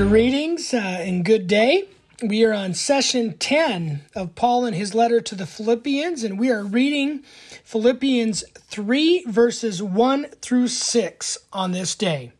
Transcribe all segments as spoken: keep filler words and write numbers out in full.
Greetings uh, and good day. We are on session ten of Paul and his letter to the Philippians, and we are reading Philippians three, verses one through six on this day.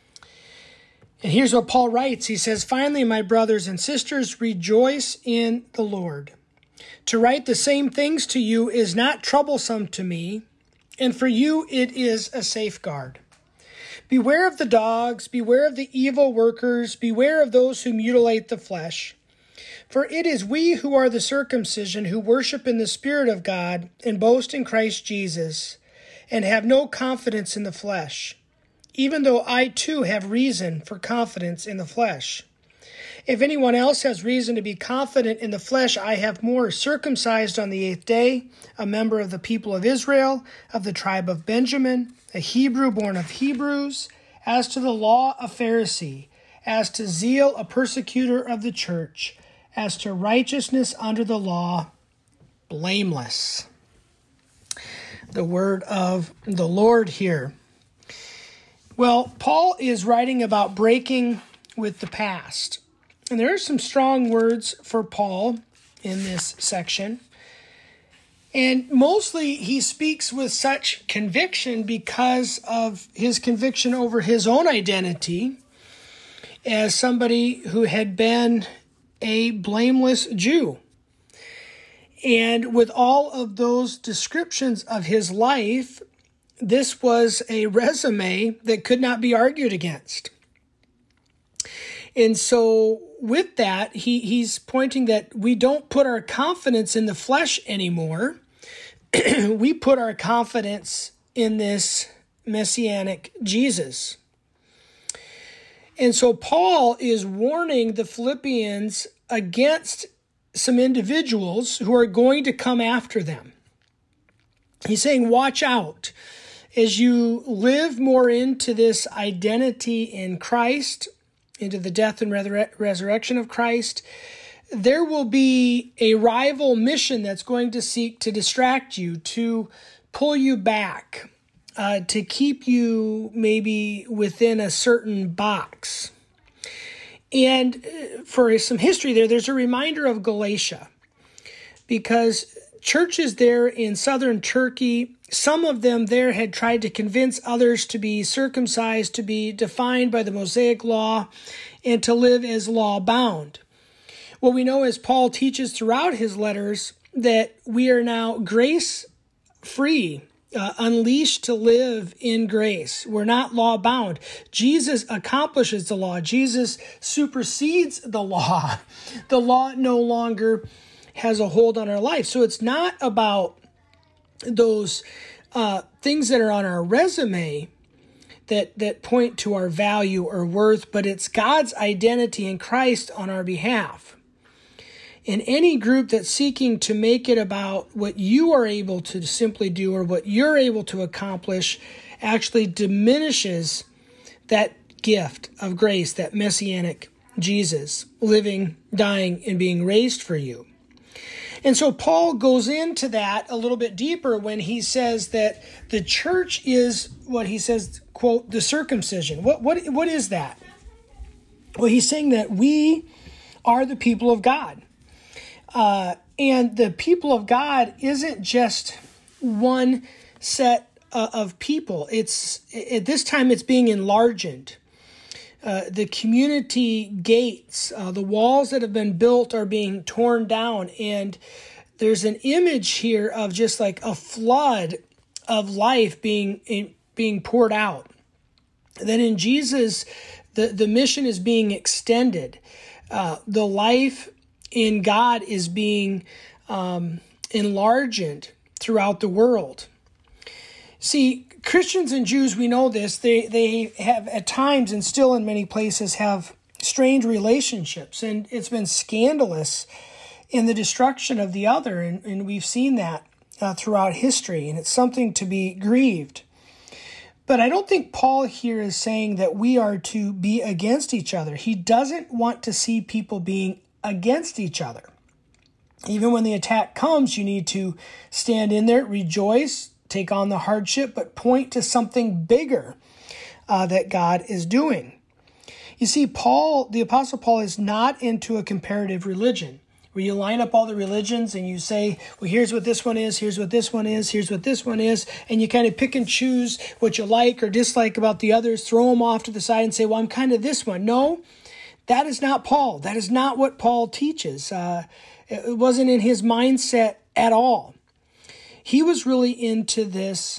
And here's what Paul writes. He says, "Finally, my brothers and sisters, rejoice in the Lord. To write the same things to you is not troublesome to me, and for you it is a safeguard. Beware of the dogs, beware of the evil workers, beware of those who mutilate the flesh. For it is we who are the circumcision who worship in the Spirit of God and boast in Christ Jesus, and have no confidence in the flesh, even though I too have reason for confidence in the flesh. If anyone else has reason to be confident in the flesh, I have more. Circumcised on the eighth day, a member of the people of Israel, of the tribe of Benjamin, a Hebrew born of Hebrews, as to the law a Pharisee, as to zeal a persecutor of the church, as to righteousness under the law, blameless." The word of the Lord here. Well, Paul is writing about breaking with the past. And there are some strong words for Paul in this section. And mostly he speaks with such conviction because of his conviction over his own identity as somebody who had been a blameless Jew. And with all of those descriptions of his life, this was a resume that could not be argued against. And so with that, he, he's pointing that we don't put our confidence in the flesh anymore. We put our confidence in this Messianic Jesus. And so Paul is warning the Philippians against some individuals who are going to come after them. He's saying, watch out. As you live more into this identity in Christ, into the death and resur- resurrection of Christ, there will be a rival mission that's going to seek to distract you, to pull you back, uh, to keep you maybe within a certain box. And for some history there, there's a reminder of Galatia, because churches there in southern Turkey, some of them there had tried to convince others to be circumcised, to be defined by the Mosaic law, and to live as law-bound. Well, we know, as Paul teaches throughout his letters, that we are now grace-free, uh, unleashed to live in grace. We're not law-bound. Jesus accomplishes the law. Jesus supersedes the law. The law no longer has a hold on our life. So it's not about those uh, things that are on our resume that, that point to our value or worth, but it's God's identity in Christ on our behalf. In any group that's seeking to make it about what you are able to simply do or what you're able to accomplish actually diminishes that gift of grace, that Messianic Jesus, living, dying, and being raised for you. And so Paul goes into that a little bit deeper when he says that the church is what he says, quote, the circumcision. What what what is that? Well, he's saying that we are the people of God. Uh, and the people of God isn't just one set uh, of people. It's at this time it's being enlarged. Uh, the community gates, uh, the walls that have been built are being torn down. And there's an image here of just like a flood of life being in, being poured out. Then in Jesus, the, the mission is being extended. Uh, the life in God is being um, enlarged throughout the world. See, Christians and Jews, we know this, they, they have at times and still in many places have strained relationships. And it's been scandalous in the destruction of the other. And, and we've seen that uh, throughout history. And it's something to be grieved. But I don't think Paul here is saying that we are to be against each other. He doesn't want to see people being against each other. Even when the attack comes, you need to stand in there, rejoice, take on the hardship, but point to something bigger uh, that God is doing. You see, Paul, the Apostle Paul, is not into a comparative religion where you line up all the religions and you say, well, here's what this one is, here's what this one is, here's what this one is, and you kind of pick and choose what you like or dislike about the others, throw them off to the side and say, well, I'm kind of this one. No, that is not Paul. That is not what Paul teaches. Uh, it wasn't in his mindset at all. He was really into this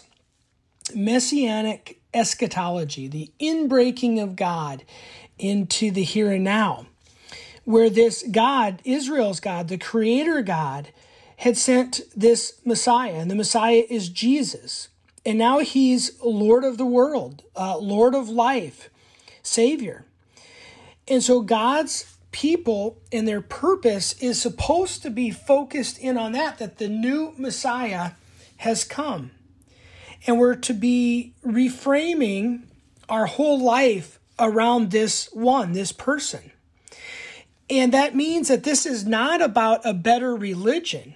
messianic eschatology, the inbreaking of God into the here and now, where this God, Israel's God, the creator God, had sent this Messiah, and the Messiah is Jesus. And now he's Lord of the world, uh, Lord of life, Savior. And so God's people and their purpose is supposed to be focused in on that, that the new Messiah has come. And we're to be reframing our whole life around this one, this person. And that means that this is not about a better religion.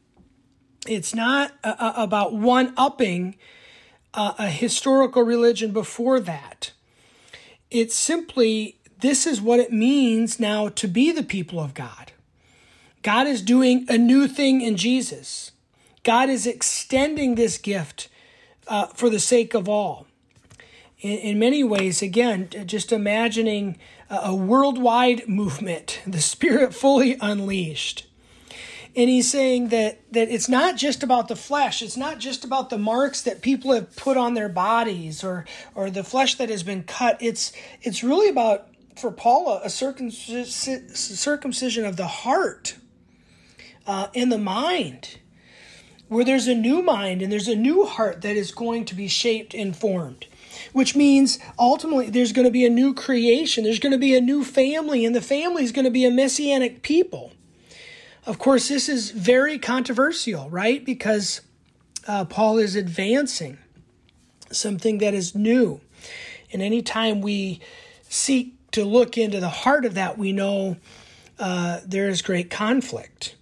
It's not a, a, about one-upping a, a historical religion before that. It's simply, this is what it means now to be the people of God. God is doing a new thing in Jesus. God is extending this gift uh, for the sake of all. In, in many ways, again, just imagining a, a worldwide movement, the Spirit fully unleashed. And he's saying that, that it's not just about the flesh. It's not just about the marks that people have put on their bodies or or the flesh that has been cut. It's it's really about, for Paul, a circumcision of the heart uh, and the mind, where there's a new mind and there's a new heart that is going to be shaped and formed, which means ultimately there's going to be a new creation. There's going to be a new family, and the family is going to be a messianic people. Of course, this is very controversial, right? Because uh, Paul is advancing something that is new. And anytime we seek to look into the heart of that, we know uh, there is great conflict.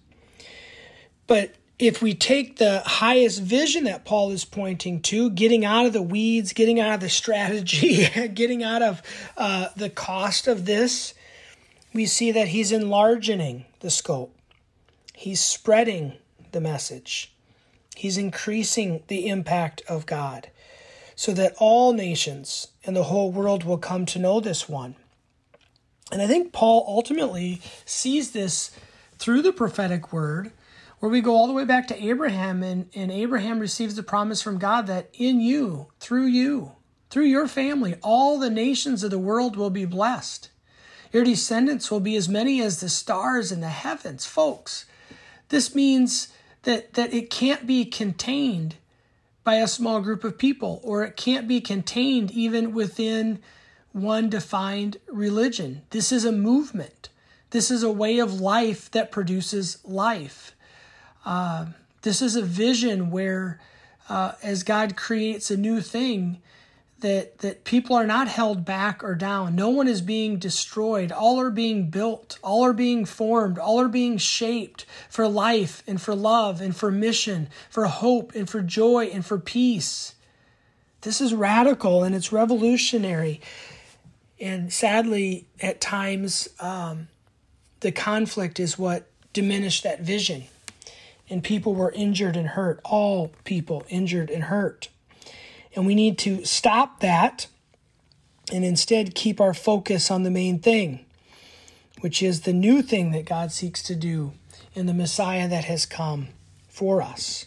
But if we take the highest vision that Paul is pointing to, getting out of the weeds, getting out of the strategy, getting out of uh, the cost of this, we see that he's enlarging the scope. He's spreading the message. He's increasing the impact of God so that all nations and the whole world will come to know this one. And I think Paul ultimately sees this through the prophetic word, where we go all the way back to Abraham, and, and Abraham receives the promise from God that in you, through you, through your family, all the nations of the world will be blessed. Your descendants will be as many as the stars in the heavens, folks. This means that, that it can't be contained by a small group of people, or it can't be contained even within one defined religion. This is a movement. This is a way of life that produces life. Uh, this is a vision where, uh, as God creates a new thing, that, that people are not held back or down. No one is being destroyed. All are being built. All are being formed. All are being shaped for life and for love and for mission, for hope and for joy and for peace. This is radical and it's revolutionary. And sadly, at times, um, the conflict is what diminished that vision. And people were injured and hurt. All people injured and hurt. And we need to stop that and instead keep our focus on the main thing, which is the new thing that God seeks to do in the Messiah that has come for us.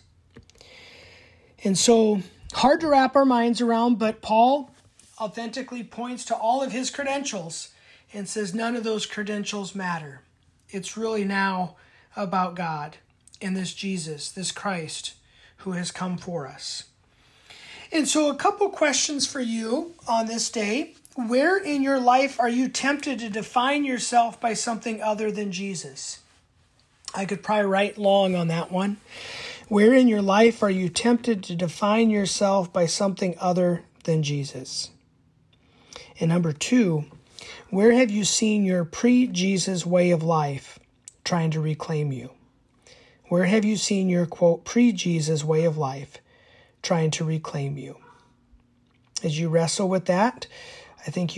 And so, hard to wrap our minds around, but Paul authentically points to all of his credentials and says none of those credentials matter. It's really now about God and this Jesus, this Christ, who has come for us. And so a couple questions for you on this day. Where in your life are you tempted to define yourself by something other than Jesus? I could probably write long on that one. Where in your life are you tempted to define yourself by something other than Jesus? And number two, where have you seen your pre-Jesus way of life trying to reclaim you? Where have you seen your, quote, pre-Jesus way of life trying to reclaim you? As you wrestle with that, I think you can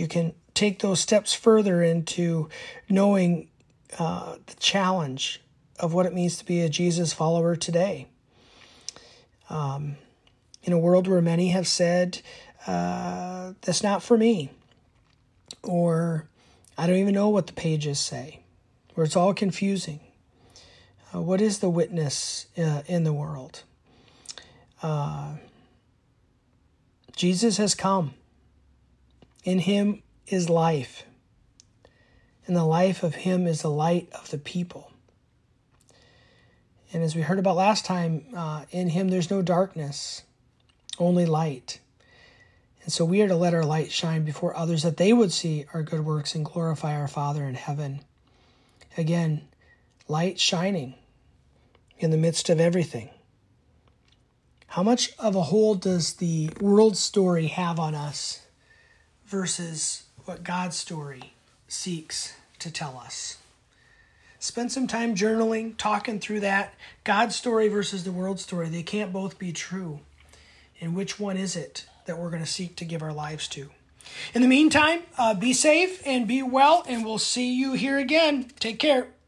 take those steps further into knowing uh, the challenge of what it means to be a Jesus follower today. Um, in a world where many have said, uh, that's not for me, or I don't even know what the pages say, or it's all confusing. Uh, what is the witness uh, in the world? Uh, Jesus has come. In him is life, and the life of him is the light of the people. And as we heard about last time, uh, in him there's no darkness, only light. And so we are to let our light shine before others, that they would see our good works and glorify our Father in heaven. Again, light shining in the midst of everything. How much of a hold does the world story have on us versus what God's story seeks to tell us? Spend some time journaling, talking through that. God's story versus the world story. They can't both be true. And which one is it that we're going to seek to give our lives to? In the meantime, uh, be safe and be well, and we'll see you here again. Take care.